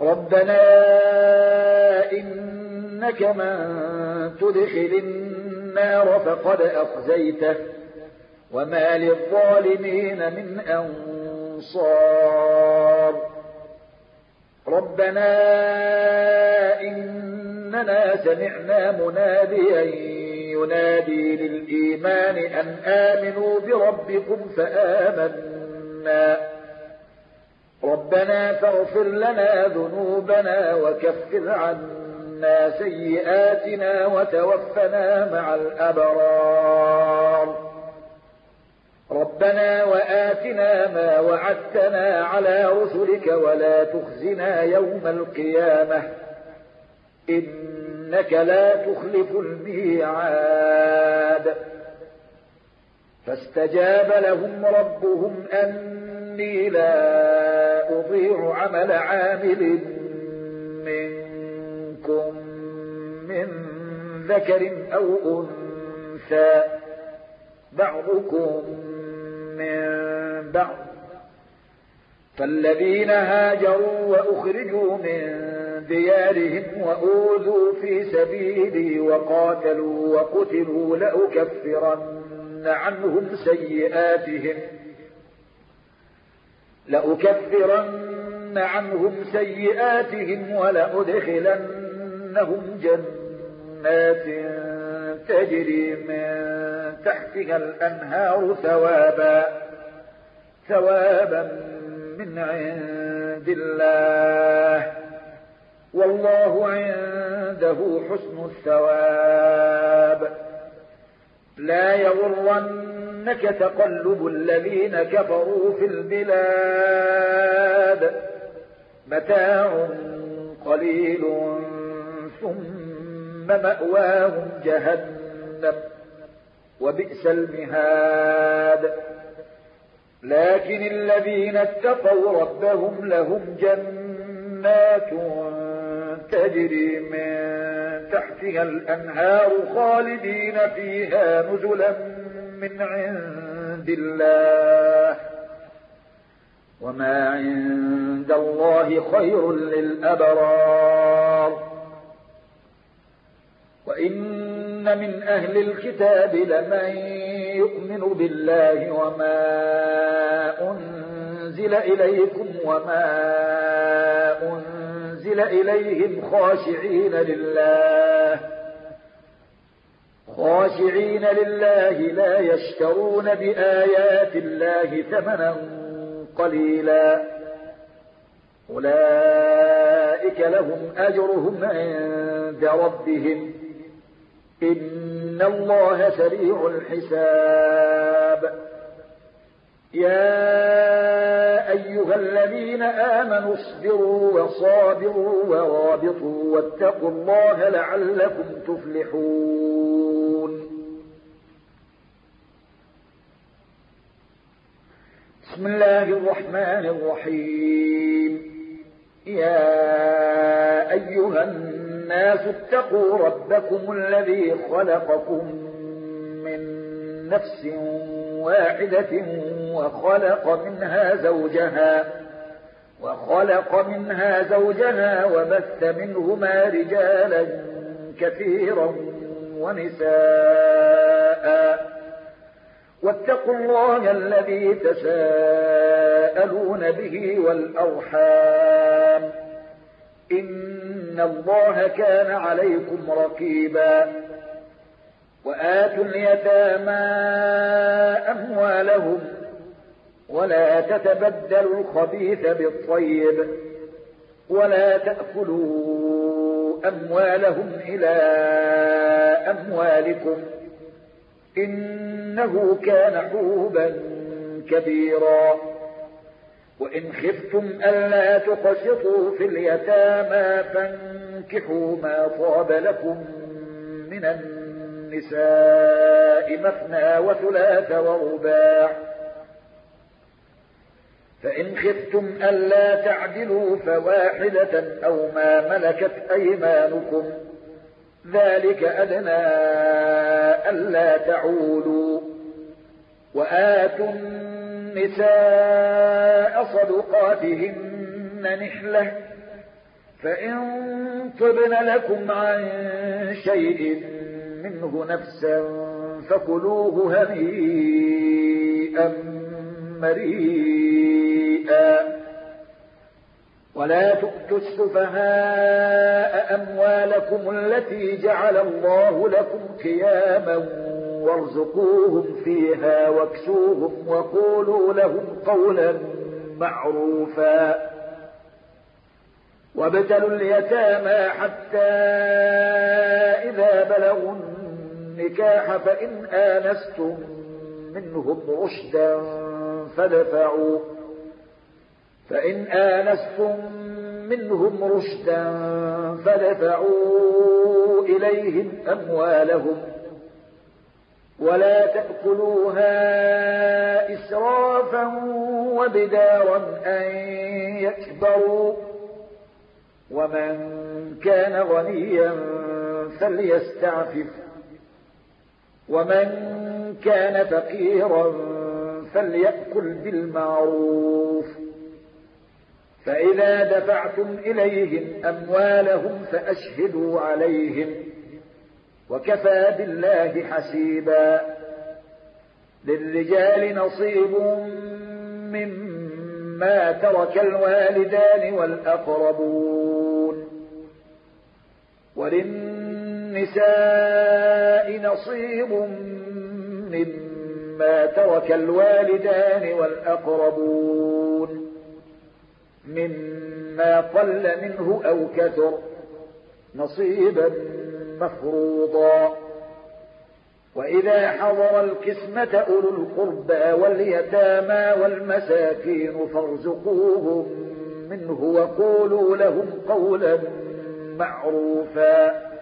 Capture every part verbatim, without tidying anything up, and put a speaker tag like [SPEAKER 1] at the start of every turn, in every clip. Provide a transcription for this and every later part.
[SPEAKER 1] ربنا إنك من تدخل النار فقد أخزيته وما للظالمين من أنصار ربنا إننا سمعنا مناديا ينادي للإيمان أن آمنوا بربكم فآمنا ربنا فاغفر لنا ذنوبنا وكفر عنا سيئاتنا وتوفنا مع الأبرار ربنا وآتنا ما وعدتنا على رسلك ولا تخزنا يوم القيامة إنك لا تخلف الميعاد فاستجاب لهم ربهم أني لا أضيع عمل عامل منكم من ذكر أو أنثى بعضكم من بعض فالذين هاجروا وأخرجوا من ديارهم وأوذوا في سبيلي وقاتلوا وقتلوا لأكفرن عنهم سيئاتهم لأكفرن عنهم سيئاتهم ولأدخلنهم جنات تجري من تحتها الأنهار ثوابا ثوابا من عند الله والله عنده حسن الثواب لا يغرنك تقلب الذين كفروا في البلاد متاع قليل ثم مأواهم جهنم وبئس المهاد لكن الذين اتقوا ربهم لهم جنات تجري من تحتها الأنهار خالدين فيها نزلا من عند الله وما عند الله خير للأبرار وإن من أهل الكتاب لمن يؤمن بالله وما أنزل إليكم وما أنزل إليهم خاشعين لله خاشعين لله لا يشترون بآيات الله ثمنا قليلا أولئك لهم أجرهم عند ربهم إن الله سريع الحساب يا أيها الذين آمنوا اصبروا وصابروا ورابطوا واتقوا الله لعلكم تفلحون بسم الله الرحمن الرحيم يا أيها الناس اتقوا ربكم الذي خلقكم من نفس واحدة وخلق منها زوجها وخلق منها زوجها وبث منهما رجالا كثيرا ونساء واتقوا الله الذي تساءلون به والأرحام إن الله كان عليكم رقيبا وآتوا اليتامى أموالهم ولا تتبدلوا الخبيث بالطيب ولا تأكلوا أموالهم إلى أموالكم إنه كان حوبا كبيرا وإن خفتم ألا تقسطوا في اليتامى فانكحوا ما طاب لكم من النساء مثنى وثلاث ورباع فإن خفتم ألا تعدلوا فواحدة أو ما ملكت أيمانكم ذلك أدنى ألا تعولوا وآتوا النساء صدقاتهن نحلة فإن طبن لكم عن شيء منه نفسا فكلوه هنيئا مريئا ولا تؤتوا السفهاء أموالكم التي جعل الله لكم قياما وارزقوهم فيها واكسوهم وقولوا لهم قولا معروفا وابتلوا اليتامى حتى إذا بلغوا النكاح فإن آنستم منهم رشدا فادفعوا فإن آنستم منهم رشدا فادفعوا إليهم أموالهم ولا تأكلوها إسرافا وبدارا أن يكبروا ومن كان غنيا فليستعفف ومن كان فقيرا فليأكل بالمعروف فإذا دفعتم إليهم أموالهم فأشهدوا عليهم وكفى بالله حسيبا للرجال نصيب مما ترك الوالدان والأقربون وللنساء نصيب مما ترك الوالدان والأقربون مما قل منه أو كثر نصيبا مفروضا وإذا حضر القسمة أولو القربى واليتامى والمساكين فارزقوهم منه وقولوا لهم قولا معروفا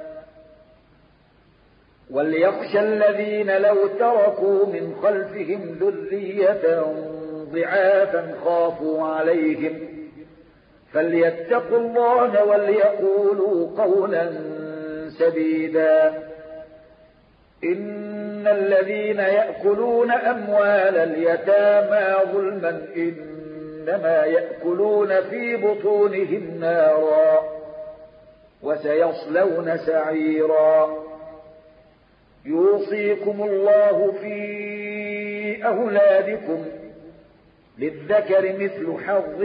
[SPEAKER 1] وليخشى الذين لو تركوا من خلفهم ذرية ضعافا خافوا عليهم فليتقوا الله وليقولوا قولا سديدا إن الذين يأكلون أموال اليتامى ظلما إنما يأكلون في بطونهم نارا وسيصلون سعيرا يوصيكم الله في أولادكم للذكر مثل حظ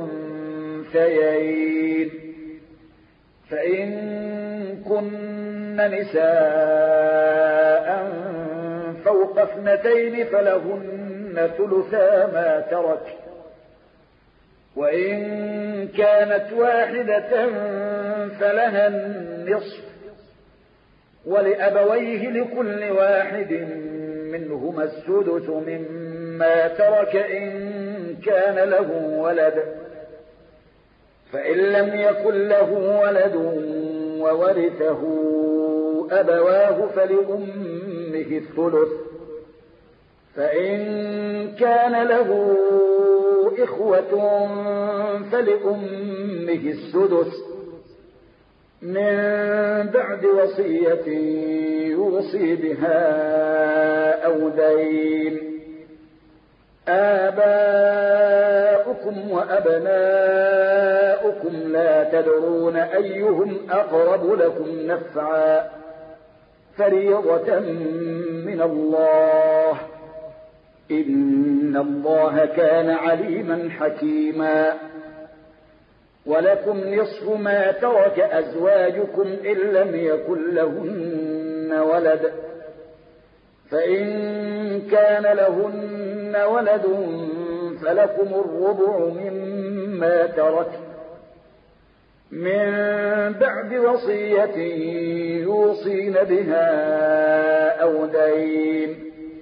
[SPEAKER 1] الأنثيين فإن كن نساء فوق اثنتين فلهن ثلثا ما ترك وإن كانت واحدة فلها النصف ولأبويه لكل واحد منهما السدس مما ترك إن كان له ولد فإن لم يكن له ولد وورثه أبواه فلأمه الثلث فإن كان له إخوة فلأمه السدس من بعد وصية يوصي بها أو دين آباؤكم وأبناؤكم لا تدرون أيهم أقرب لكم نفعا فريضة من الله إن الله كان عليما حكيما ولكم نصف ما ترك أزواجكم إن لم يكن لهن ولد فإن كان لهن ولد فلكم الربع مما ترك من بعد وصية يوصين بها أو دين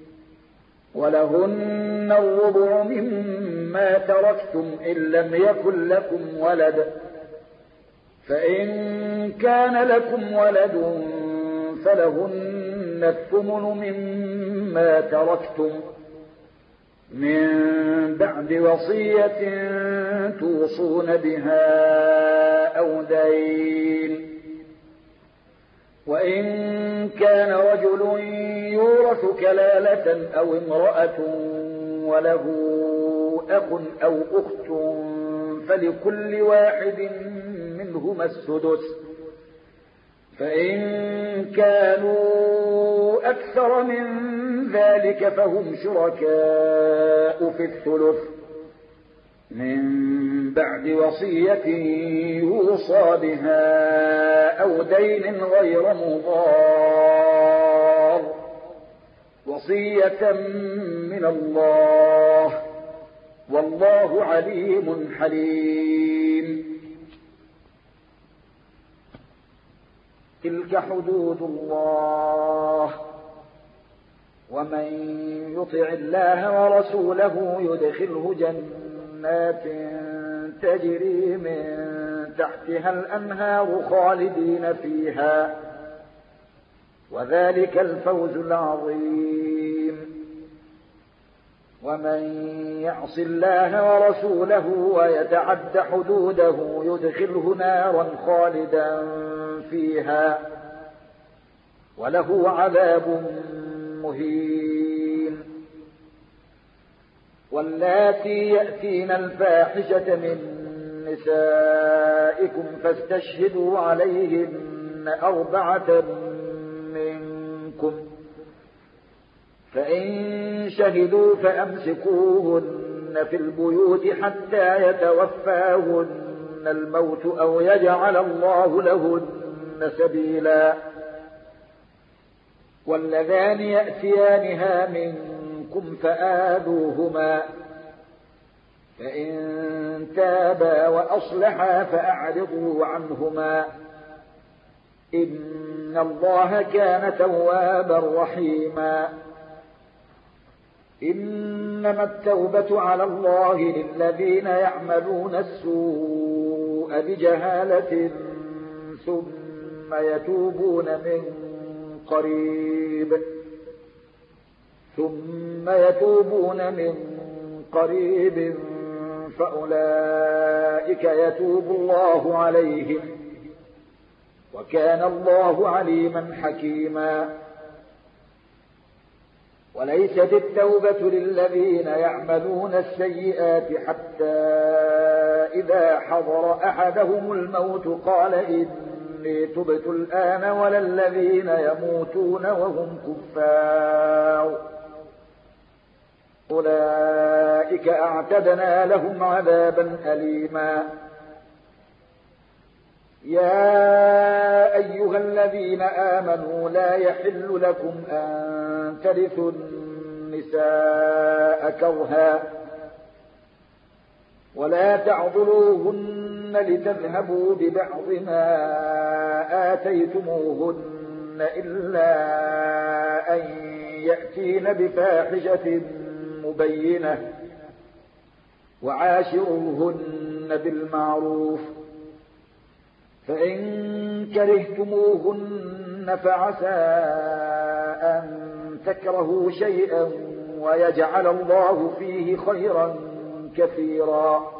[SPEAKER 1] ولهن الربع مما تركتم إن لم يكن لكم ولد فإن كان لكم ولد فلهن الثمن مما تركتم من بعد وصية توصون بها أو دين وإن كان رجل يورث كلالة أو امرأة وله أخ أو أخت فلكل واحد منهما فلهما السدس فإن كانوا أكثر من ذلك فهم شركاء في الثلث من بعد وصية يوصى بها أو دين غير مضار وصية من الله والله عليم حليم. تلك حدود الله ومن يطع الله ورسوله يدخله جنات تجري من تحتها الأنهار خالدين فيها وذلك الفوز العظيم. ومن يعص الله ورسوله ويتعد حدوده يدخله نارا خالدا فيها وله عذاب مهين. واللاتي يأتين الفاحشة من نسائكم فاستشهدوا عليهن أربعة منكم فإن شهدوا فأمسكوهن في البيوت حتى يتوفاهن الموت أو يجعل الله لهن سبيلا. واللذان يأتيانها منكم فآذوهما فإن تابا وأصلحا فأعرضوا عنهما إن الله كان توابا رحيما. إنما التوبة على الله للذين يعملون السوء بجهالة ثم يتوبون من قريب ثم يتوبون من قريب فأولئك يتوب الله عليهم وكان الله عليما حكيما. وليست التوبة للذين يعملون السيئات حتى إذا حضر أحدهم الموت قال إني تبت الآن ولا الذين يموتون وهم كفار أولئك أعتدنا لهم عذابا أليما. يا أيها الذين آمنوا لا يحل لكم أن ترثوا النساء كرها ولا تعضلوهن لتذهبوا ببعض ما آتيتموهن إلا أن يأتين بفاحشة مبينة وعاشروهن بالمعروف فإن كرهتموهن فعسى أن تكرهوا شيئا ويجعل الله فيه خيرا كثيرا.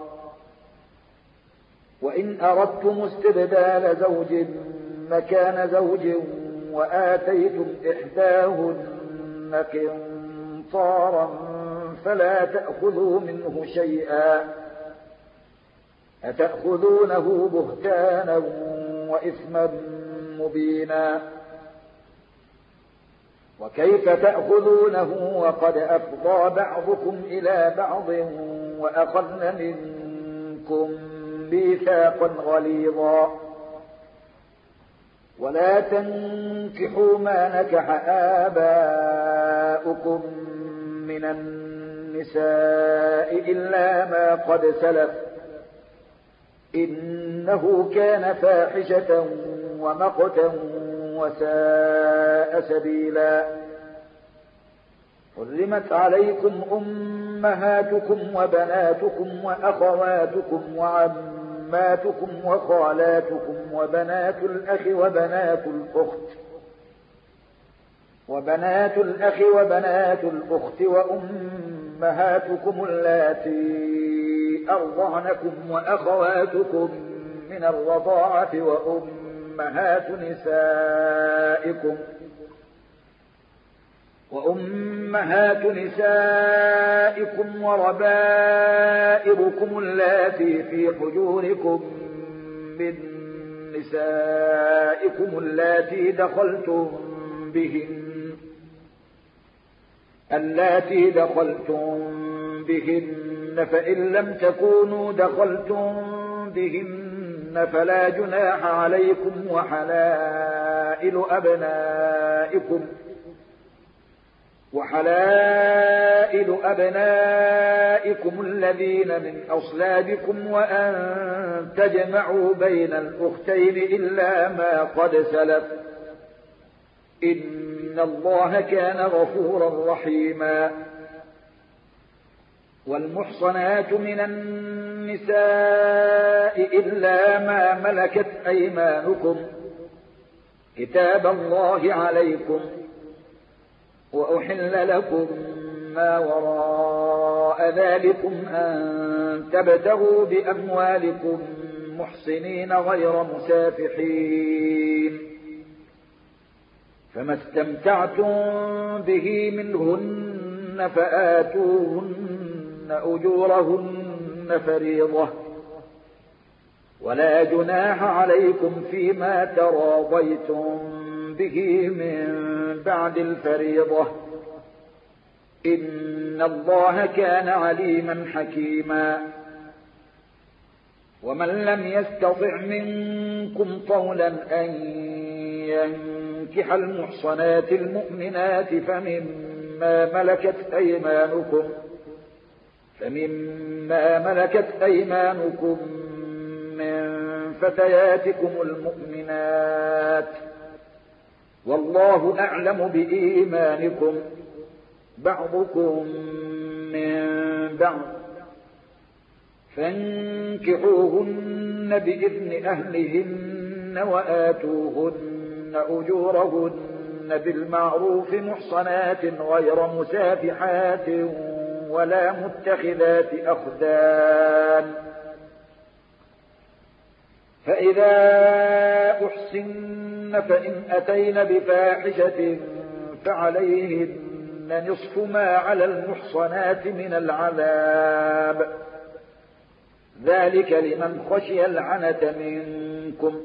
[SPEAKER 1] وإن أردتم استبدال زوج مكان زوج وآتيتم إحداهن قنطارا فلا تأخذوا منه شيئا أتأخذونه بهتانا وإثما مبينا. وكيف تأخذونه وقد أفضى بعضكم إلى بعض وأخذن منكم ميثاقا غليظا. ولا تنكحوا ما نكح آباؤكم من النساء إلا ما قد سلف إنه كان فاحشة ومقتا وساء سبيلا. حرمت عليكم أمهاتكم وبناتكم وأخواتكم وعماتكم وخالاتكم وبنات الأخ وبنات الأخت وبنات الأخ وبنات الأخت وأمهاتكم اللاتي أرضعنكم وأخواتكم من الرضاعة وأمهات نسائكم وأمهات نسائكم وربائبكم اللاتي في حجوركم من نسائكم اللاتي دخلتم بهن اللاتي دخلتم بهن فإن لم تكونوا دخلتم بهن فلا جناح عليكم وحلائل أبنائكم وحلائل أبنائكم الذين من أصلابكم وأن تجمعوا بين الأختين إلا ما قد سلف إن الله كان غفورا رحيما. والمحصنات من النساء إلا ما ملكت أيمانكم كتاب الله عليكم وأحل لكم ما وراء ذلكم أن تبتغوا بأموالكم محصنين غير مسافحين فما استمتعتم به منهن فآتوهن أجورهن فريضة ولا جناح عليكم فيما تراضيتم به من بعد الفريضة إن الله كان عليما حكيما. ومن لم يستطع منكم طولا أن ينكح المحصنات المؤمنات فمما ملكت أيمانكم فمما ملكت أيمانكم من فتياتكم المؤمنات والله أعلم بإيمانكم بعضكم من بعض فانكحوهن بإذن أهلهن وآتوهن أجورهن بالمعروف محصنات غير مسافحات ولا متخذات أخدان فإذا أحسن فإن أتين بفاحشة فعليهن نصف ما على المحصنات من العذاب ذلك لمن خشي العنة منكم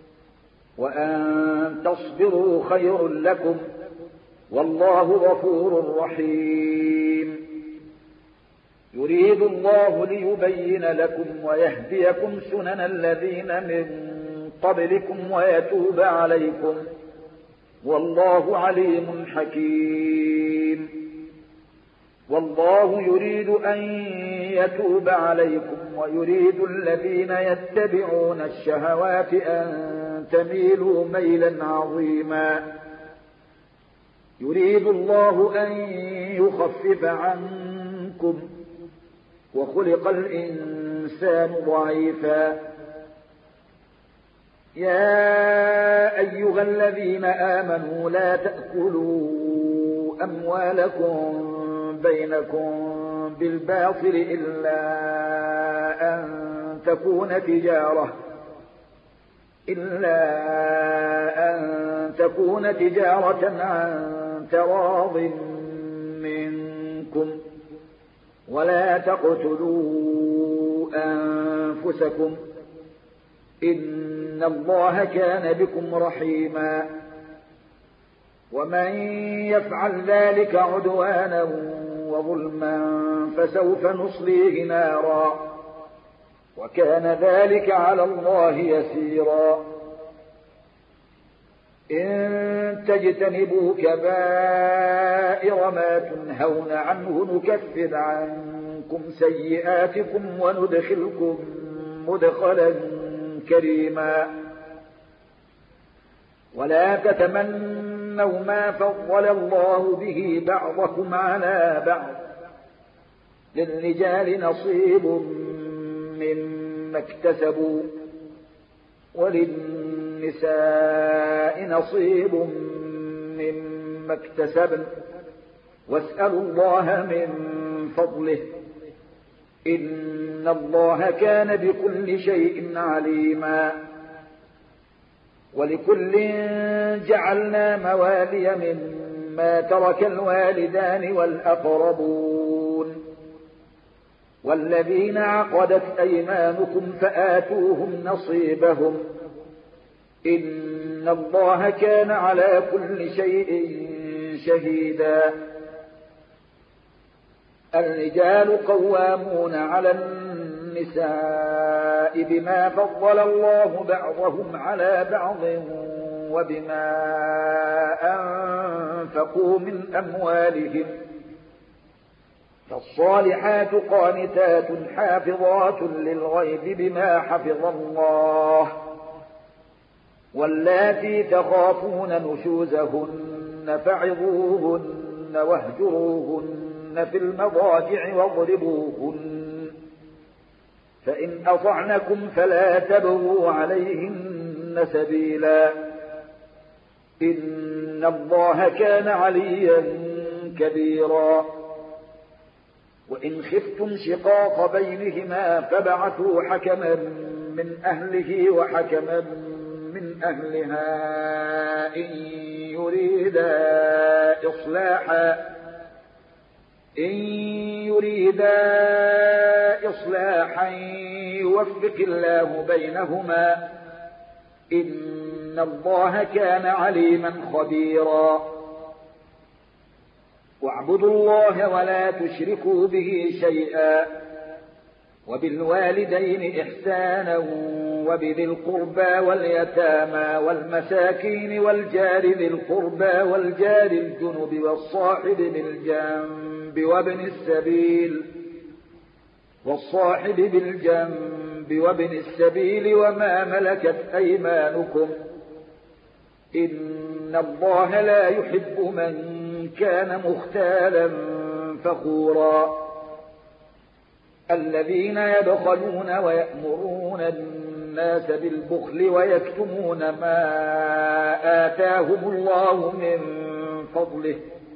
[SPEAKER 1] وأن تصبروا خير لكم والله غفور رحيم. يريد الله ليبين لكم ويهديكم سنن الذين من قبلكم ويتوب عليكم والله عليم حكيم. والله يريد أن يتوب عليكم ويريد الذين يتبعون الشهوات أن تميلوا ميلا عظيما. يريد الله أن يخفف عنكم وخلق الإنسان ضعيفا. يا أيها الذين آمنوا لا تأكلوا أموالكم بينكم بالباطل إلا أن تكون تجارة إلا أن تكون تجارة عن تراض منكم ولا تقتلوا أنفسكم إن الله كان بكم رحيما. ومن يفعل ذلك عدوانا وظلما فسوف نصليه نارا وكان ذلك على الله يسيرا. إن تجتنبوا كبائر ما تنهون عنه نكفر عنكم سيئاتكم وندخلكم مدخلا كريما. ولا تتمنوا ما فضل الله به بعضكم على بعض للرجال نصيب مما اكتسبوا وللنساء نصيب مما اكتسبن واسألوا الله من فضله إن الله كان بكل شيء عليما. ولكل جعلنا موالي مما ترك الوالدان والأقربون والذين عقدت أيمانكم فآتوهم نصيبهم إن الله كان على كل شيء شهيدا. الرجال قوامون على النساء بما فضل الله بعضهم على بعض وبما أنفقوا من أموالهم. فالصالحات قانتات حافظات للغيب بما حفظ الله. واللاتي تخافون نشوزهن فعظوهن واهجروهن في المضاجع واضربوهن، فإن أطعنكم فلا تبغوا عليهن سبيلا، إن الله كان عليا كبيرا. وإن خفتم شقاق بينهما فابعثوا حكما من أهله وحكما من أهلها إن يريدا إصلاحا إن يريدا إصلاحا يوفق الله بينهما، إن الله كان عليما خبيرا. واعبدوا الله ولا تشركوا به شيئا، وبالوالدين إحسانا وبذي القربى واليتامى والمساكين والجار ذي القربى والجار الجنب والصاحب بالجنب وابن السبيل والصاحب بالجنب وابن السبيل وما ملكت أيمانكم، إن الله لا يحب من كان مختالا فخورا. الذين يبخلون ويأمرون الناس بالبخل ويكتمون ما آتاهم الله من فضله،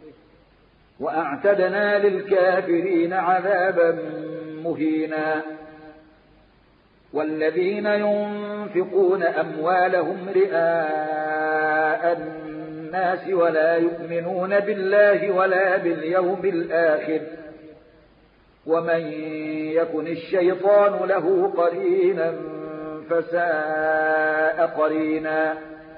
[SPEAKER 1] وأعتدنا للكافرين عذابا مهينا. والذين ينفقون أموالهم رئاء الناس ولا يؤمنون بالله ولا باليوم الآخر، ومن يكن الشيطان له قرينا فساء قرينا.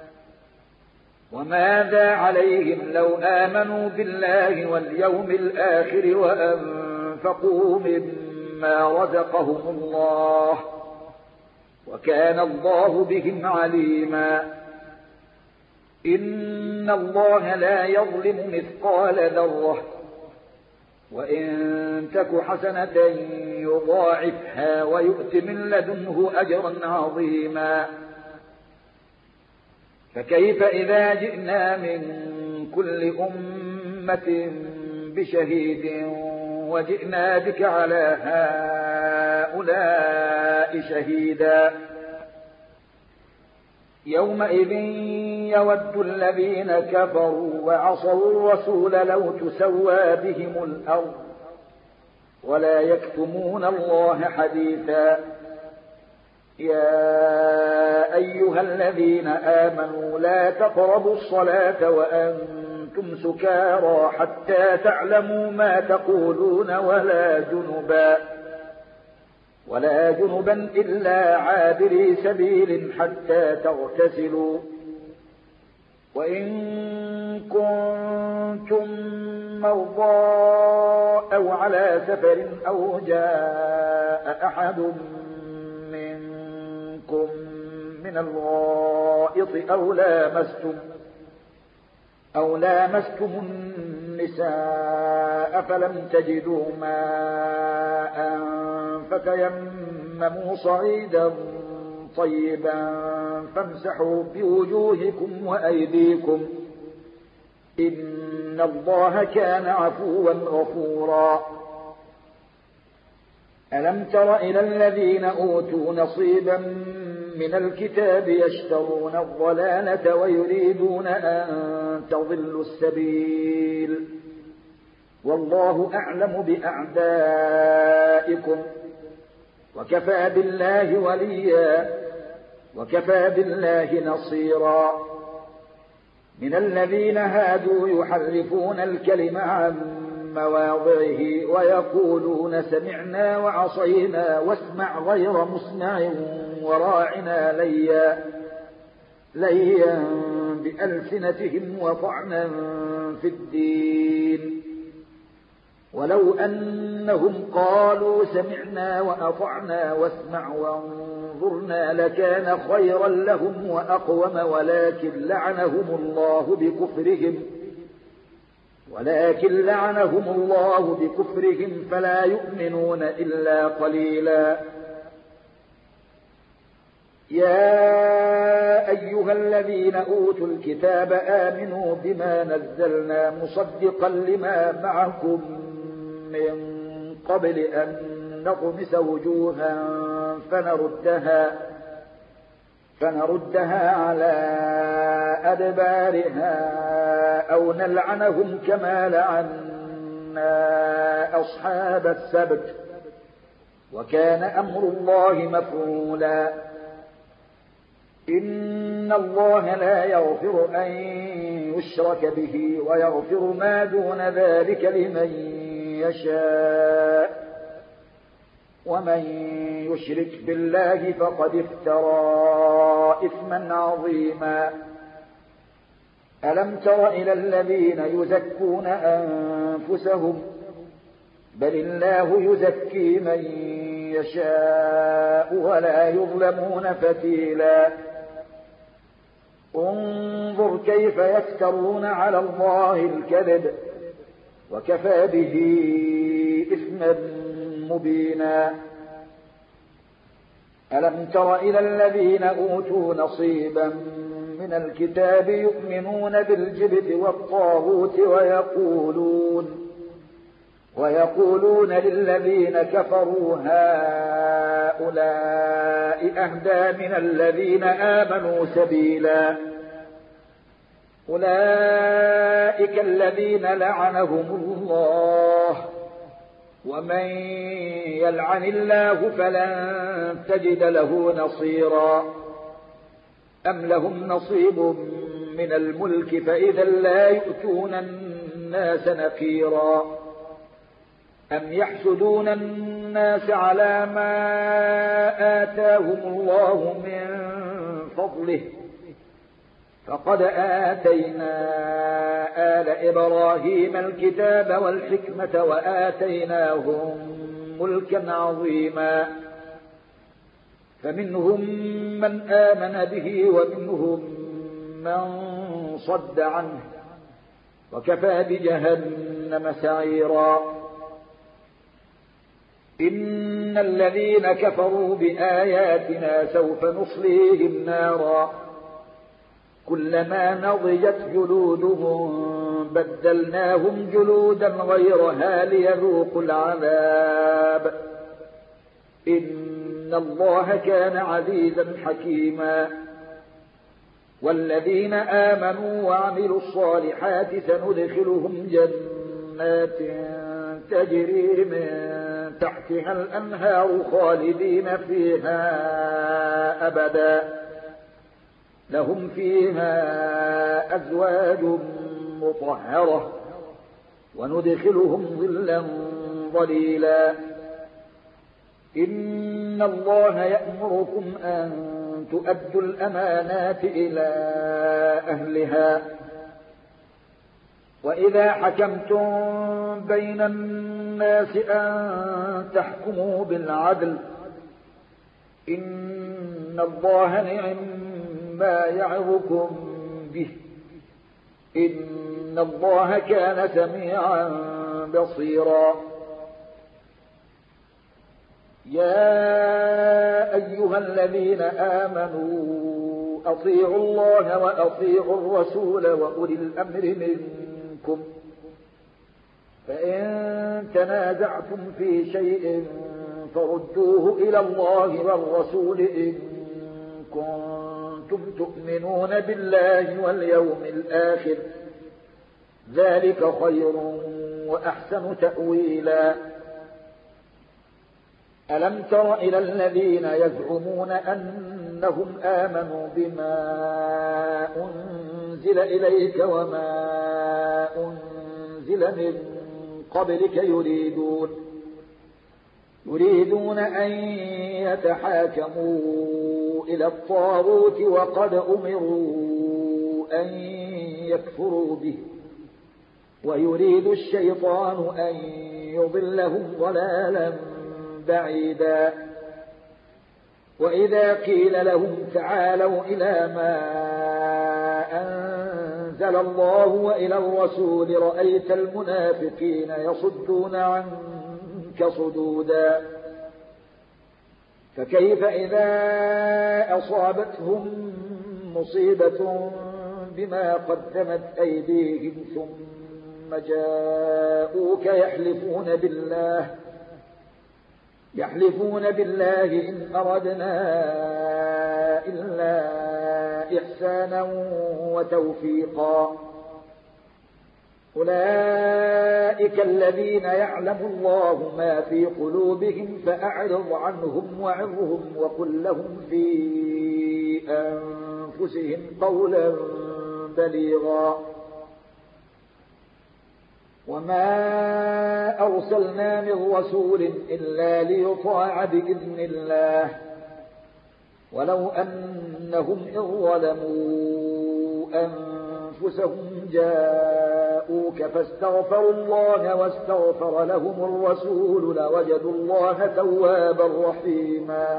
[SPEAKER 1] وماذا عليهم لو آمنوا بالله واليوم الآخر وأنفقوا مما رزقهم الله، وكان الله بهم عليما. إن الله لا يظلم مثقال ذرة، وإن تك حسنة يضاعفها ويؤت من لدنه أجرا عظيما. فكيف إذا جئنا من كل أمة بشهيد وجئنا بك على هؤلاء شهيدا. يومئذ يود الذين كفروا وعصوا الرسول لو تسوى بهم الأرض ولا يكتمون الله حديثا. يا أيها الذين آمنوا لا تقربوا الصلاة وأنتم سكارى حتى تعلموا ما تقولون ولا جنبا ولا جنبا إلا عابري سبيل حتى تغتسلوا، وإن كنتم مرضى أو على سفر أو جاء أحد منكم من الغائط أو لامستم أو لامستم النساء فلم تجدوا ماء فتيمموا صعيدا طيبا فامسحوا بوجوهكم وأيديكم، إن الله كان عفوا غفورا. ألم تر إلى الذين أوتوا نصيبا من الكتاب يشترون الضلالة ويريدون أن تضلوا السبيل، والله أعلم بأعدائكم، وكفى بالله وليا، وكفى بالله نصيرا. من الذين هادوا يحرفون الكلم عن مواضعه ويقولون سمعنا وعصينا واسمع غير مسمع وراعنا ليا ليا بألسنتهم وطعنا في الدين. ولو أنهم قالوا سمعنا وأطعنا واسمع وانظرنا لكان خيرا لهم وأقوم ولكن لعنهم الله بكفرهم ولكن لعنهم الله بكفرهم فلا يؤمنون إلا قليلا. يا أيها الذين أوتوا الكتاب آمنوا بما نزلنا مصدقا لما معكم من قبل أن نطمس وجوها فنردها فنردها على أدبارها أو نلعنهم كما لعنا أصحاب السبت وكان أمر الله مفعولا. إن الله لا يغفر أن يشرك به ويغفر ما دون ذلك لمن يشاء ومن يشرك بالله فقد افترى إثما عظيما. ألم تر إلى الذين يزكون أنفسهم بل الله يزكي من يشاء ولا يظلمون فتيلا. انظر كيف يفترون على الله الكذب وكفى به إثما مبينا. ألم تر إلى الذين أوتوا نصيبا من الكتاب يؤمنون بالجبت والطاغوت ويقولون ويقولون للذين كفروا هؤلاء أهدى من الذين آمنوا سبيلا. أولئك الذين لعنهم الله ومن يلعن الله فلن تجد له نصيرا. أم لهم نصيب من الملك فإذا لا يؤتون الناس نقيرا. أم يحسدون الناس على ما آتاهم الله من فضله فقد آتينا آل إبراهيم الكتاب والحكمة وآتيناهم ملكا عظيما. فمنهم من آمن به ومنهم من صد عنه وكفى بجهنم سعيرا. إن الذين كفروا بآياتنا سوف نصليهم نارا كلما نضجت جلودهم بدلناهم جلودا غيرها ليذوقوا العذاب إن الله كان عزيزا حكيما. والذين آمنوا وعملوا الصالحات سندخلهم جنات تجري من تحتها الأنهار خالدين فيها أبدا لهم فيها أزواج مطهرة وندخلهم ظلا ظليلا. إن الله يأمركم أن تؤدوا الأمانات إلى أهلها وإذا حكمتم بين الناس أن تحكموا بالعدل إن الله نعم ما يعظكم به إن الله كان سميعا بصيرا. يا أيها الذين آمنوا أطيعوا الله وأطيعوا الرسول وأولي الأمر منكم فإن تنازعتم في شيء فردوه إلى الله والرسول إن كنتم تؤمنون بالله واليوم الآخر ذلك خير وأحسن تأويلا. ألم تر إلى الذين يزعمون أنهم آمنوا بما أنزل إليك وما أنزل من قبلك يريدون يريدون أن يتحاكموا إلى الطاغوت وقد أمروا أن يكفروا به ويريد الشيطان أن يضلهم ضلالا بعيدا وإذا قيل لهم تعالوا إلى ما أنزل الله وإلى الرسول رأيت المنافقين يصدون عنك صدودا فكيف إذا أصابتهم مصيبة بما قدمت أيديهم ثم جاءوك يحلفون بالله يحلفون بالله إن أردنا إلا إحسانا وتوفيقا أولئك الذين يعلم الله ما في قلوبهم فأعرض عنهم وعظهم وقل لهم في أنفسهم قولا بليغا وما أرسلنا من رسول إلا ليطاع بإذن الله ولو أنهم إذ ظلموا أنفسهم جاءوك فاستغفروا الله واستغفر لهم الرسول لوجدوا الله توابا رحيما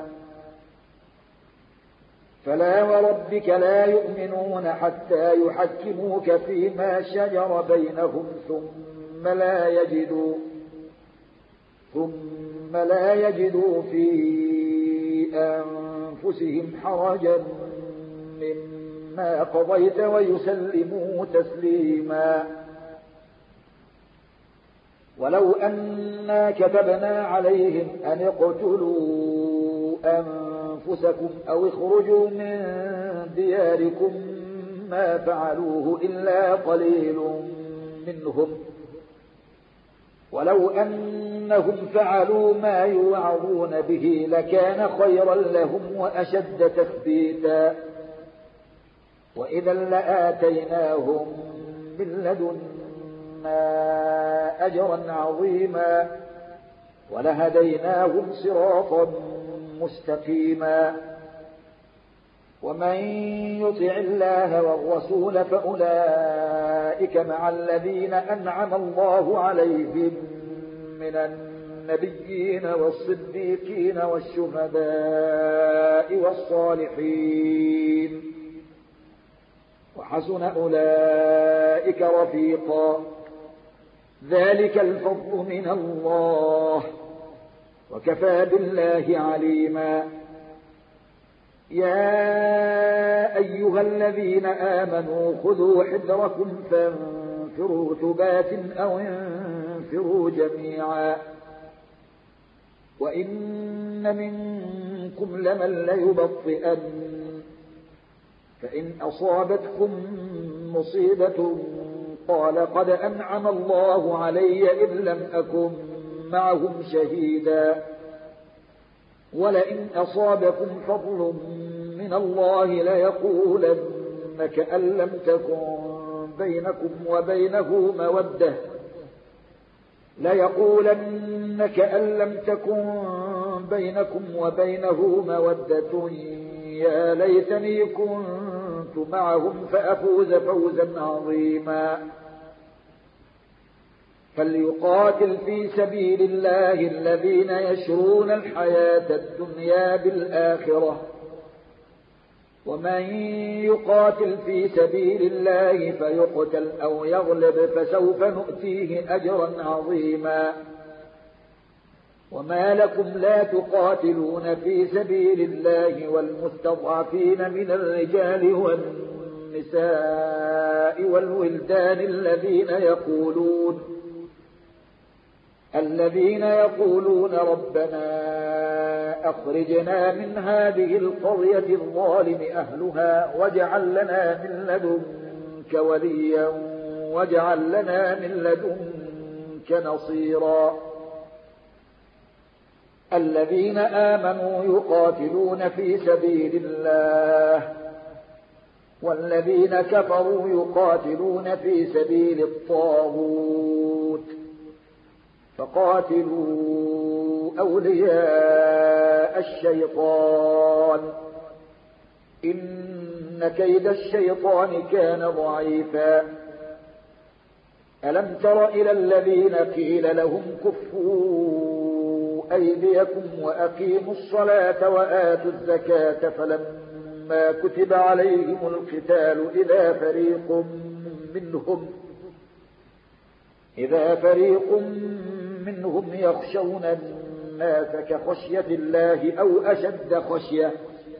[SPEAKER 1] فلا وربك لا يؤمنون حتى يحكموك فيما شجر بينهم ثم لا يجدوا ثم لا يجدوا في أنفسهم حرجا مما قضيت ويسلموا تسليما ولو أنا كتبنا عليهم أن اقتلوا أنفسكم أو اخرجوا من دياركم ما فعلوه إلا قليل منهم ولو أنهم فعلوا ما يوعظون به لكان خيرا لهم وأشد تثبيتا وإذا لآتيناهم من لدنا أجرا عظيما ولهديناهم صراطا مستقيما ومن يطع الله والرسول فأولئك مع الذين أنعم الله عليهم من النبيين والصديقين والشهداء والصالحين وحسن أولئك رفيقا ذلك الفضل من الله وكفى بالله عليما يا أيها الذين آمنوا خذوا حذركم فانفروا ثبات أو انفروا جميعا وإن منكم لمن ليبطئن فإن أصابتكم مصيبة قال قد أنعم الله علي إذ لم أكن معهم شهيدا ولئن أصابكم فضل من الله ليقولن كأن لم تكن بينكم وبينه مودة ليقولن كأن لم تكن بينكم وبينه مودة يا ليتني كنت معهم فأفوز فوزا عظيما فليقاتل في سبيل الله الذين يشرون الحياة الدنيا بالآخرة ومن يقاتل في سبيل الله فيقتل أو يغلب فسوف نؤتيه أجرا عظيما وما لكم لا تقاتلون في سبيل الله والمستضعفين من الرجال والنساء والولدان الذين يقولون الذين يقولون ربنا أخرجنا من هذه القرية الظالم أهلها واجعل لنا من لدنك وليا واجعل لنا من لدنك نصيرا الذين آمنوا يقاتلون في سبيل الله والذين كفروا يقاتلون في سبيل الطاغوت فقاتلوا أولياء الشيطان إن كيد الشيطان كان ضعيفا ألم تر إلى الذين قيل لهم كفوا أيديكم وأقيموا الصلاة وآتوا الزكاة فلما كتب عليهم القتال إذا فريق منهم إذا فريق منهم يخشون الناس كخشية الله أو أشد خشية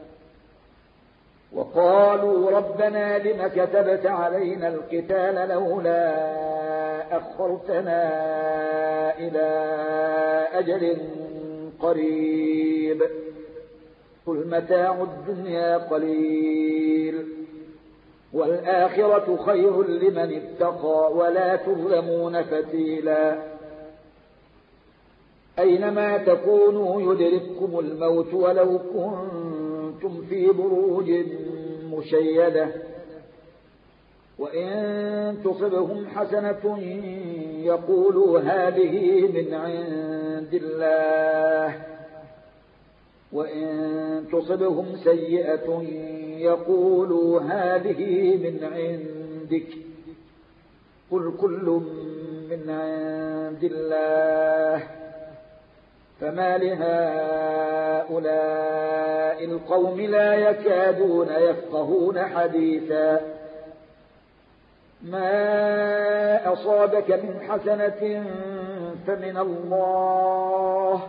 [SPEAKER 1] وقالوا ربنا لم كتبت علينا القتال لولا أخرتنا إلى أجل قريب قل متاع الدنيا قليل والآخرة خير لمن اتقى ولا تظلمون فتيلا أينما تكونوا يدرككم الموت ولو كنتم في بروج مشيدة وإن تصبهم حسنة يقولوا هذه من عند الله وإن تصبهم سيئة يقولوا هذه من عندك قل كل من عند الله فما لهؤلاء القوم لا يكادون يفقهون حديثا ما أصابك من حسنة فمن الله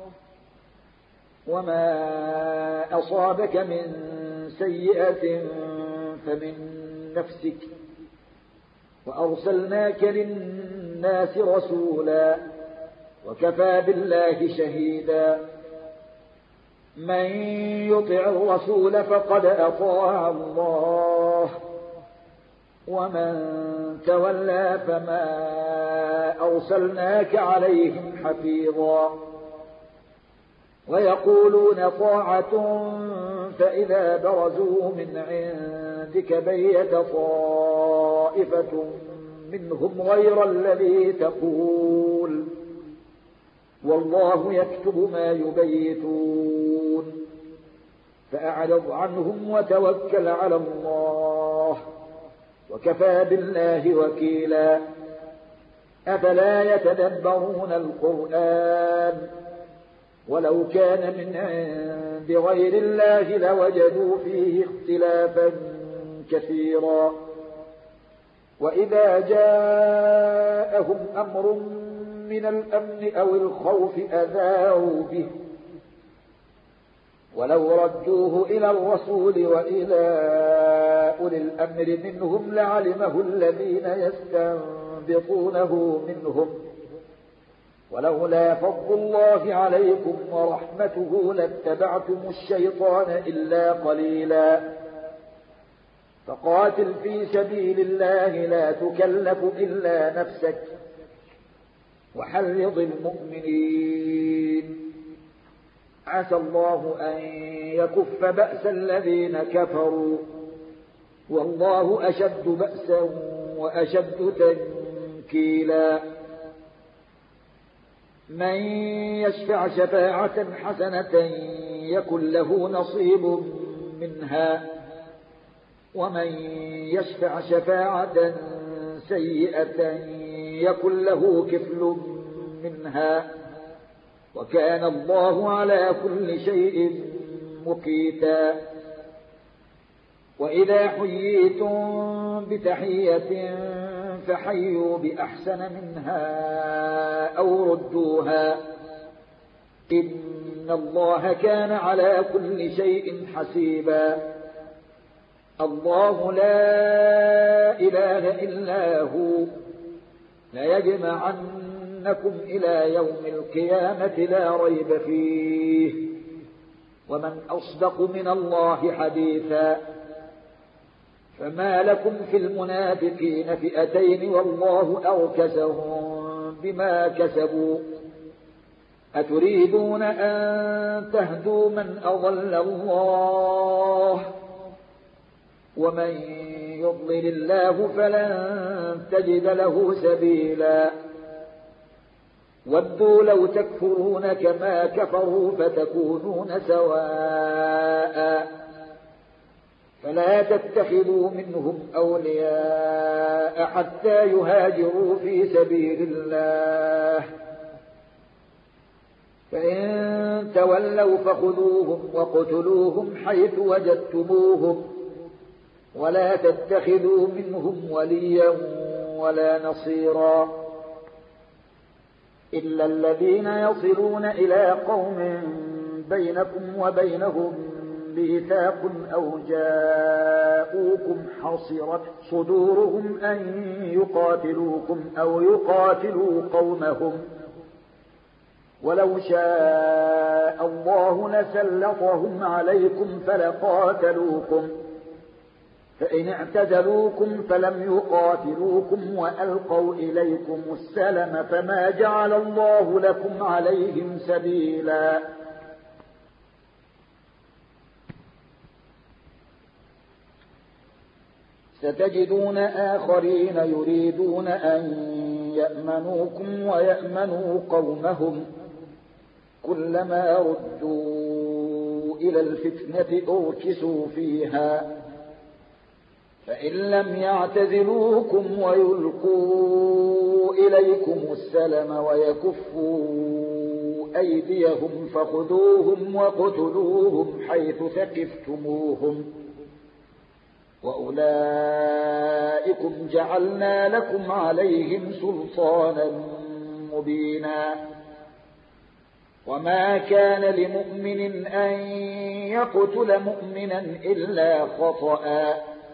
[SPEAKER 1] وما أصابك من سيئة فمن نفسك وأرسلناك للناس رسولا وكفى بالله شهيدا من يطع الرسول فقد أطاع الله ومن تولى فما أرسلناك عليهم حفيظا ويقولون طاعة فإذا برزوا من عندك بيت طائفة منهم غير الذي تقول والله يكتب ما يبيتون فأعرض عنهم وتوكل على الله وكفى بالله وكيلا أفلا يتدبرون القرآن ولو كان من عند غير الله لوجدوا فيه اختلافا كثيرا وإذا جاءهم أمر من الأمن أو الخوف أذاعوا به ولو ردوه إلى الرسول وإلى أولي الأمر منهم لعلمه الذين يستنبطونه منهم ولولا فضل الله عليكم ورحمته لاتبعتم الشيطان إلا قليلا فقاتل في سبيل الله لا تكلف إلا نفسك وحرض المؤمنين عسى الله أن يكف بأس الذين كفروا والله أشد بأسا وأشد تنكيلا من يشفع شفاعة حسنة يكن له نصيب منها ومن يشفع شفاعة سيئة يكن له كفل منها وكان الله على كل شيء مقيتا وإذا حييتم بتحية فحيوا بأحسن منها أو ردوها إن الله كان على كل شيء حسيبا الله لا إله إلا هو ليجمعنكم إلى يوم القيامة لا ريب فيه ومن أصدق من الله حديثا فما لكم في المنافقين فئتين والله أركسهم بما كسبوا أتريدون أن تهدوا من أضل الله ومن يضلل الله فلن تجد له سبيلا ودوا لو تكفرون كما كفروا فتكونون سواء فلا تتخذوا منهم أولياء حتى يهاجروا في سبيل الله، فإن تولوا فخذوهم وقتلوهم حيث وجدتموهم، ولا تتخذوا منهم وليا ولا نصيرا، إلا الذين يصلون إلى قوم بينكم وبينهم ميثاق أو جاءوكم حصرت صدورهم أن يقاتلوكم أو يقاتلوا قومهم، ولو شاء الله لسلطهم عليكم فلقاتلوكم، فإن اعتزلوكم فلم يقاتلوكم وألقوا إليكم السلم فما جعل الله لكم عليهم سبيلا. ستجدون آخرين يريدون أن يأمنوكم ويأمنوا قومهم، كلما ردوا إلى الفتنة أركسوا فيها، فإن لم يعتزلوكم ويلقوا إليكم السلم ويكفوا أيديهم فخذوهم وقتلوهم حيث ثقفتموهم، وأولئكم جعلنا لكم عليهم سلطانا مبينا. وما كان لمؤمن أن يقتل مؤمنا إلا خطأ،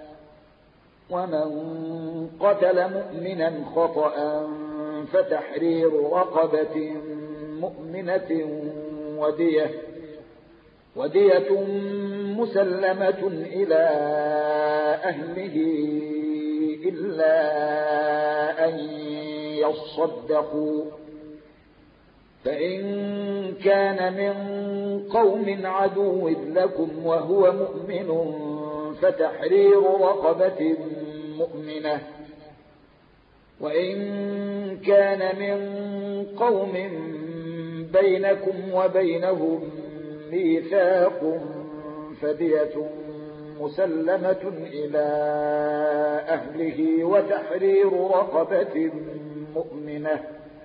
[SPEAKER 1] ومن قتل مؤمنا خطأ فتحرير رقبة مؤمنة ودية ودية مسلمة إلى أهله إلا أن يصدقوا، فإن كان من قوم عدو لكم وهو مؤمن فتحرير رقبة مؤمنة، وإن كان من قوم بينكم وبينهم ميثاق فدية مسلمة إلى أهله وتحرير رقبة مؤمنة،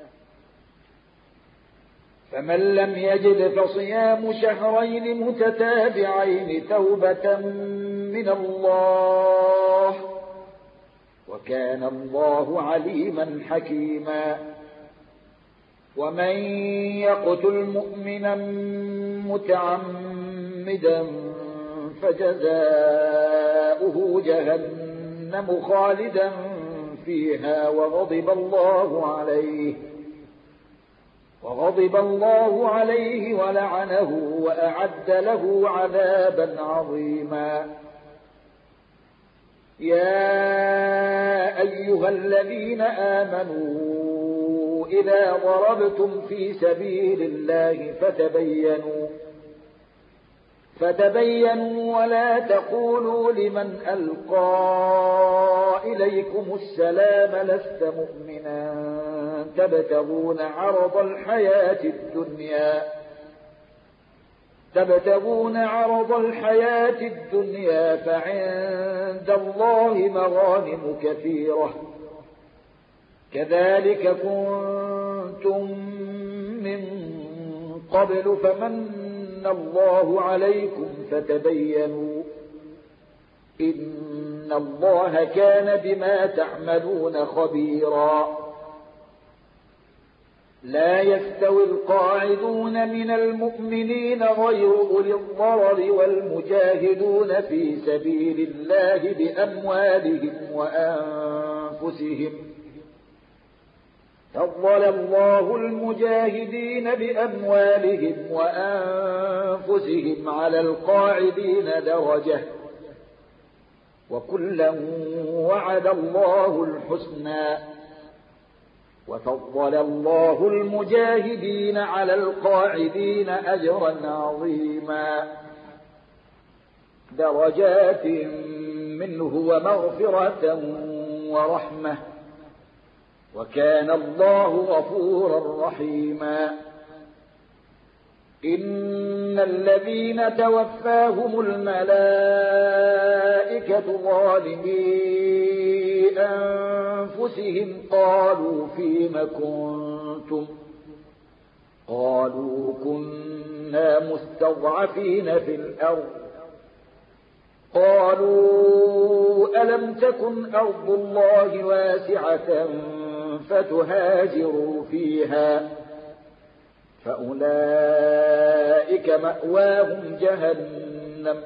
[SPEAKER 1] فمن لم يجد فصيام شهرين متتابعين توبة من الله، وكان الله عليما حكيما. ومن يقتل مؤمنا متعمدا فجزاؤه جهنم خالدا فيها وغضب الله عليه وغضب الله عليه ولعنه وأعد له عذابا عظيما. يا أيها الذين آمنوا إذا ضربتم في سبيل الله فتبينوا فتبينوا ولا تقولوا لمن ألقى إليكم السلام لست مؤمنا تبتغون عرض الحياة الدنيا تبتغون عرض الحياة الدنيا فعند الله مغانم كثيرة كذلك كنتم من قبل فمن الله عليكم فتبينوا إن الله كان بما تعملون خبيرا. لا يستوي القاعدون من المؤمنين غير أولي الضرر والمجاهدون في سبيل الله بأموالهم وأنفسهم فضل الله المجاهدين بأموالهم وأنفسهم على القاعدين درجة وكلا وعد الله الحسنى وفضل الله المجاهدين على القاعدين أجرا عظيما درجات منه ومغفرة ورحمة وكان الله غفورا رحيما. إن الذين توفاهم الملائكة ظالمي أنفسهم قالوا فيم كنتم قالوا كنا مستضعفين في الأرض قالوا ألم تكن أرض الله واسعة فتهاجروا فيها فأولئك مأواهم جهنم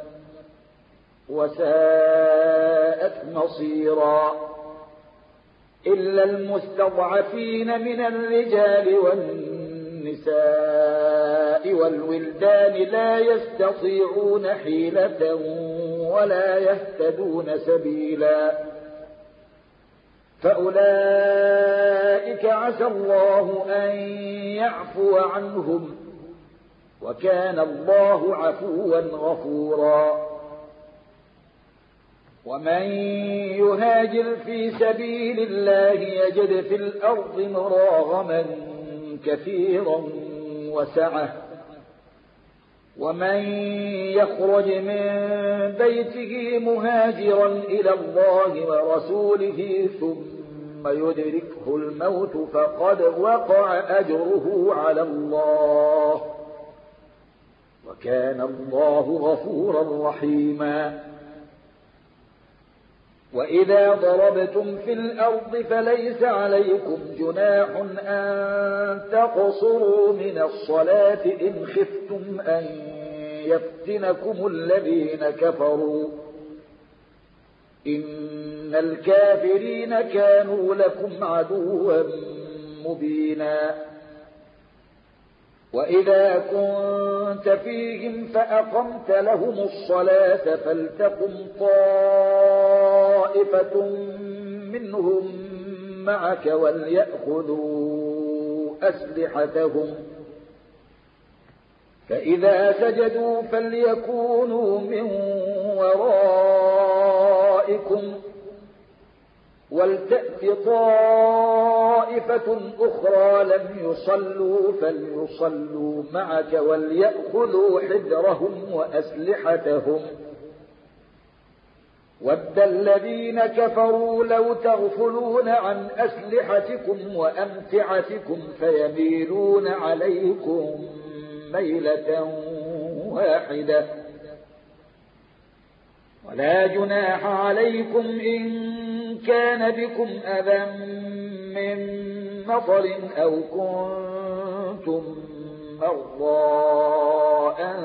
[SPEAKER 1] وساءت مصيرا إلا المستضعفين من الرجال والنساء والولدان لا يستطيعون حيلة ولا يهتدون سبيلا فأولئك عسى الله أن يعفو عنهم وكان الله عفوا غفورا ومن يهاجر في سبيل الله يجد في الأرض مراغما كثيرا وسعة ومن يخرج من بيته مهاجرا إلى الله ورسوله ثم يدركه الموت فقد وقع أجره على الله وكان الله غفورا رحيما وإذا ضربتم في الأرض فليس عليكم جناح أن تقصروا من الصلاة إن خفتم أن يفتنكم الذين كفروا إن الكافرين كانوا لكم عدوا مبينا وإذا كنت فيهم فأقمت لهم الصلاة فلتقم طائفة منهم معك وليأخذوا أسلحتهم فإذا سجدوا فليكونوا من ورائكم ولتأت طائفة أخرى لم يصلوا فليصلوا معك وليأخذوا حذرهم وأسلحتهم ود الذين كفروا لو تغفلون عن أسلحتكم وأمتعتكم فيميلون عليكم ميلة واحدة ولا جناح عليكم إن كان بكم أذى من مطر أو كنتم مرضى أن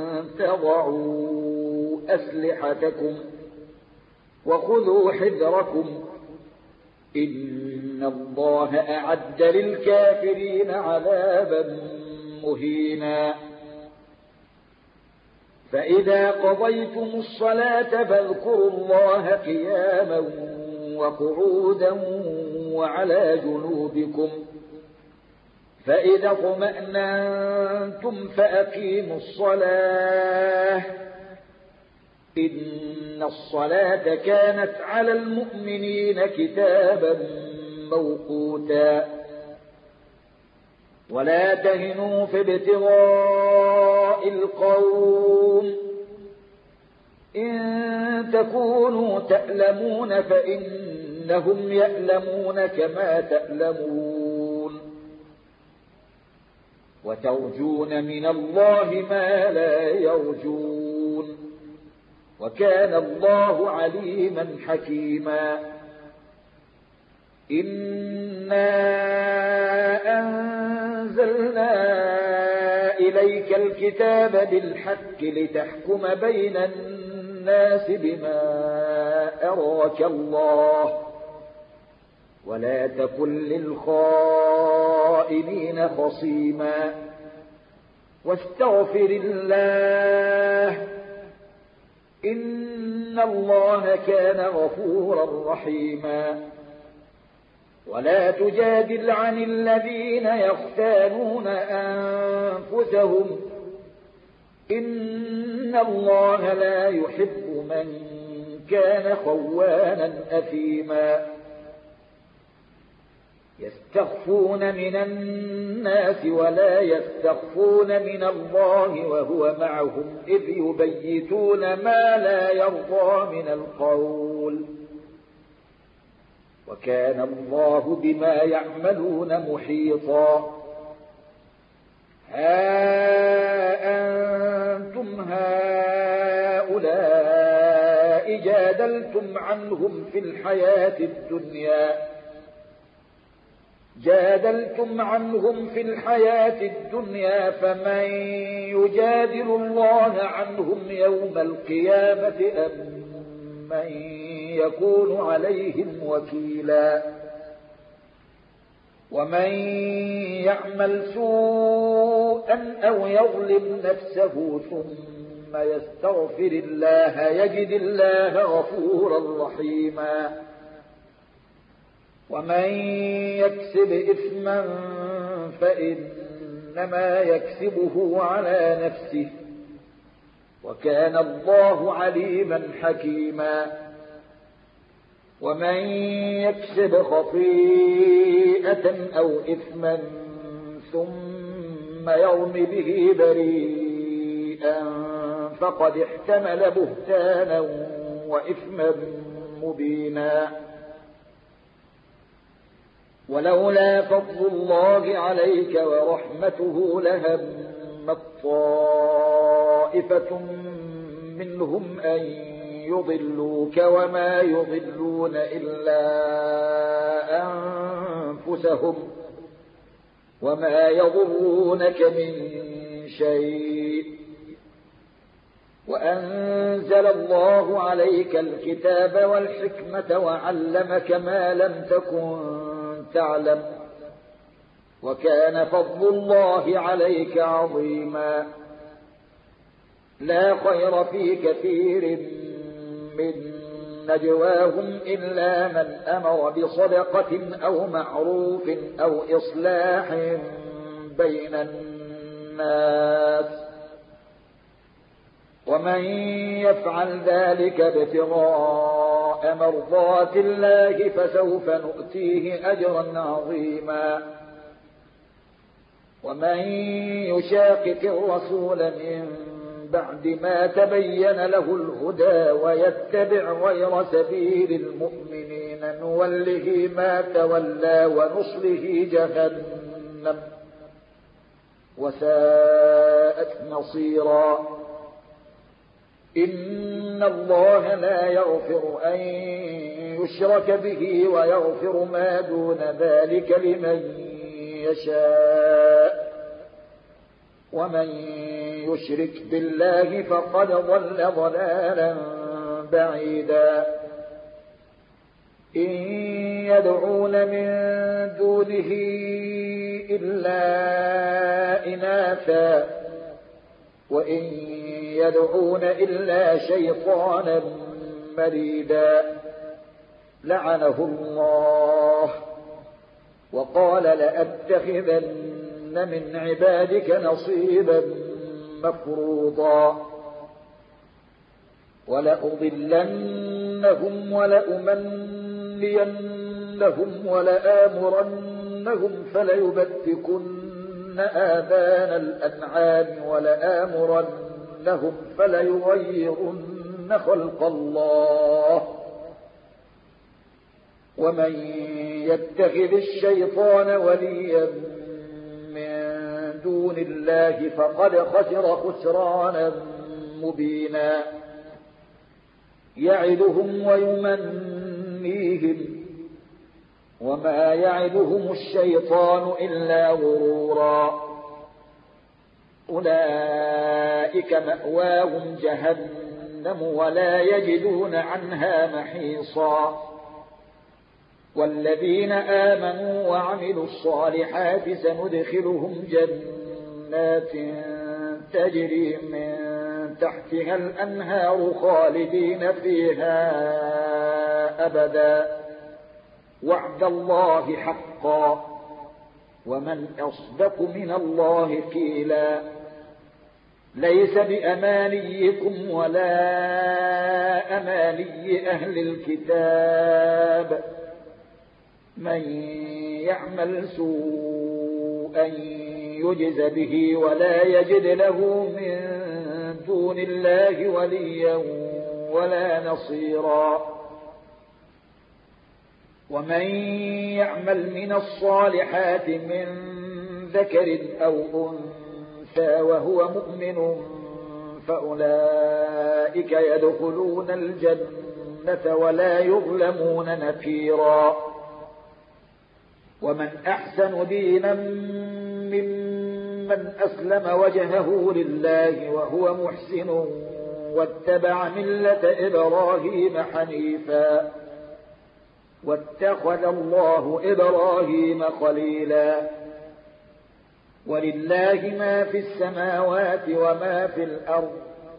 [SPEAKER 1] تضعوا أسلحتكم وخذوا حذركم إن الله أعد للكافرين عذابا مهينا فإذا قضيتم الصلاة فاذكروا الله قياما وقعودا وعلى جنوبكم فإذا اطمأننتم فأقيموا الصلاة إن الصلاة كانت على المؤمنين كتابا موقوتا ولا تهنوا في ابتغاء القوم إن تكونوا تألمون فإنهم يألمون كما تألمون وترجون من الله ما لا يرجون وكان الله عليما حكيما إنا أنزلنا إليك الكتاب بالحق لتحكم بين الناس بما أراك الله ولا تكن للخائنين خصيما واستغفر الله إن الله كان غفورا رحيما ولا تجادل عن الذين يختانون أنفسهم إن الله لا يحب من كان خوانا أثيما يستخفون من الناس ولا يستخفون من الله وهو معهم إذ يبيتون ما لا يرضى من القول وكان الله بما يعملون محيطا. ها أنتم هؤلاء جادلتم عنهم في الحياة الدنيا جادلتم عنهم في الحياة الدنيا فمن يجادل الله عنهم يوم القيامة أم من يكون عليهم وكيلا. ومن يعمل سوءا أو يظلم نفسه ثم يستغفر الله يجد الله غفورا رحيما. ومن يكسب إثما فإنما يكسبه على نفسه وكان الله عليما حكيما. ومن يكسب خطيئة أو إثما ثم يرم به بريئا فقد احتمل بهتانا وإثما مبينا. ولولا فضل الله عليك ورحمته لهمت طائفة منهم أن يضلوك وما يضلون إلا أنفسهم وما يضرونك من شيء وأنزل الله عليك الكتاب والحكمة وعلمك ما لم تكن تعلم وكان فضل الله عليك عظيما. لا خير في كثير من نجواهم إلا من أمر بصدقة أو معروف أو إصلاح بين الناس ومن يفعل ذلك ابتغاء مرضات الله فسوف نؤتيه أجرا عظيما. ومن يشاقق الرسول من بعد ما تبين له الهدى ويتبع غير سبيل المؤمنين نوله ما تولى ونصله جهنم وساءت مصيرا. إن الله لا يغفر أن يشرك به ويغفر ما دون ذلك لمن يشاء ومن يشرك بالله فقد ضل ضلالا بعيدا. إن يدعون من دونه إلا إناثا وإن يدعون إلا شيطانا مريدا لعنه الله وقال لأتخذن من عبادك نصيبا مفروضا ولأضلنهم ولأمنينهم ولآمرنهم فليبتكن آذان الأنعام ولآمرنهم فليغيرن خلق الله ومن يتخذ الشيطان وليا من دون الله فقد خسر خسرانا مبينا. يعدهم ويمنيهم وما يعدهم الشيطان إلا غرورا. أولئك مأواهم جهنم ولا يجدون عنها محيصا. والذين آمنوا وعملوا الصالحات سندخلهم جنات تجري من تحتها الأنهار خالدين فيها أبدا وعد الله حقا ومن أصدق من الله قيلا. ليس بأمانيكم ولا أماني أهل الكتاب من يعمل سوءا يجز به ولا يجد له من دون الله وليا ولا نصيرا ومن يعمل من الصالحات من ذكر أو أنثى وهو مؤمن فأولئك يدخلون الجنة ولا يظلمون نقيرا ومن أحسن دينا ممن أسلم وجهه لله وهو محسن واتبع ملة إبراهيم حنيفا واتخذ الله إبراهيم خليلا ولله ما في السماوات وما في الأرض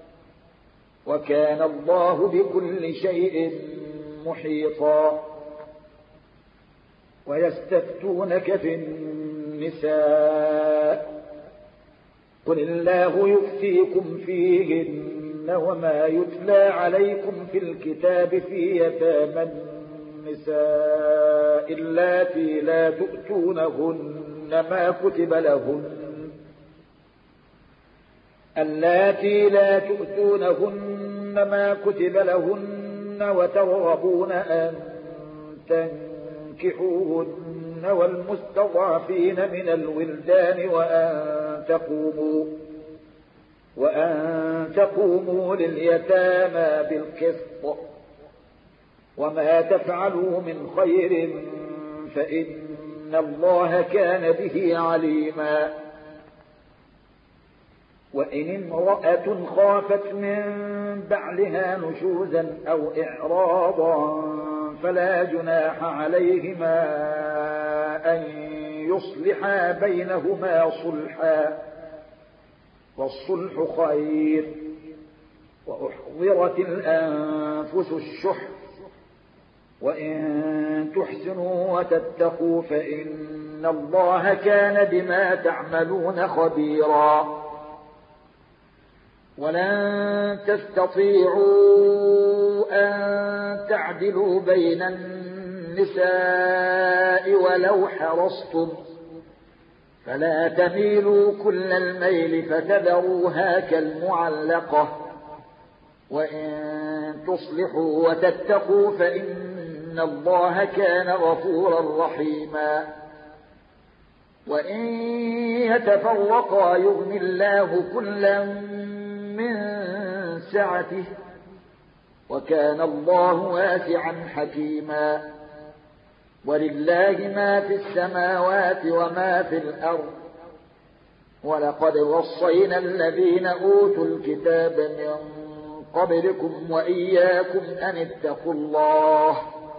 [SPEAKER 1] وكان الله بكل شيء محيطا ويستفتونك في النساء قل الله يفتيكم فيهن وما يتلى عليكم في الكتاب في يتامى النساء اللاتي لا تؤتونهن ما كتب لهن اللاتي لا تؤتونهن ما كتب لهن وترغبون أن تنكحوهن والمستضعفين من الولدان وأن تقوموا وأن تقوموا لليتامى بالقسط وما تفعلوا من خير فإن الله كان به عليما وإن امرأة خافت من بعلها نشوزا أو إعراضا فلا جناح عليهما أن يصلحا بينهما صلحا والصلح خير وأحضرت الأنفس الشح وإن تحسنوا وتتقوا فإن الله كان بما تعملون خبيرا ولن تستطيعوا أن تعدلوا بين النساء ولو حرصتم فلا تميلوا كل الميل فتذروها كالمعلقة وإن تصلحوا وتتقوا فإن الله كان غفورا رحيما وإن يتفرقا يغني الله كلا من سعته وكان الله واسعا حكيما ولله ما في السماوات وما في الأرض ولقد وصينا الذين أوتوا الكتاب من قبلكم وإياكم أن اتقوا الله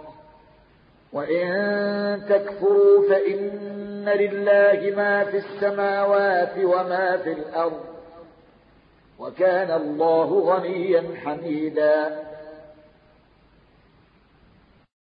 [SPEAKER 1] وإن تكفروا فإن لله ما في السماوات وما في الأرض وكان الله غنيا حميدا